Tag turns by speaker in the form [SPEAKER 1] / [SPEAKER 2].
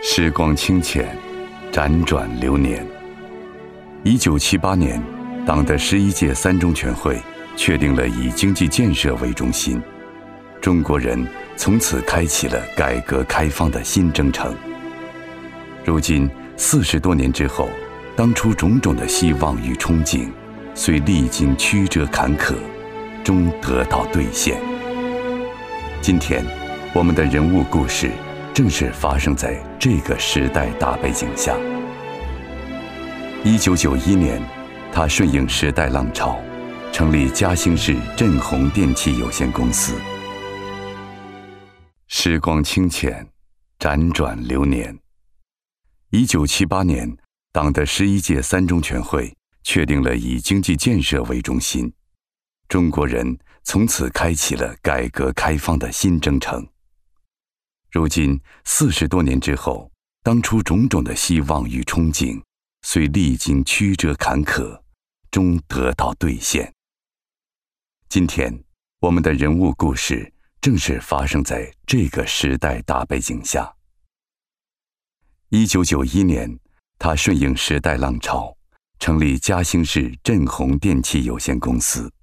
[SPEAKER 1] 时光清浅，辗转流年。1978年，党的11届三中全会确定了以经济建设为中心，中国人从此开启了改革开放的新征程。如今40多年之后，当初种种的希望与憧憬，虽历经曲折坎坷，终得到兑现。今天，我们的人物故事正是发生在这个时代大背景下。1991年，他顺应时代浪潮，成立嘉兴市振宏电器有限公司。时光清浅，辗转流年。1978年，党的11届三中全会确定了以经济建设为中心，中国人从此开启了改革开放的新征程。如今40多年之后，当初种种的希望与憧憬，虽历经曲折坎坷，终得到兑现。今天，我们的人物故事正是发生在这个时代大背景下。1991年，他顺应时代浪潮，成立嘉兴市振宏电器有限公司。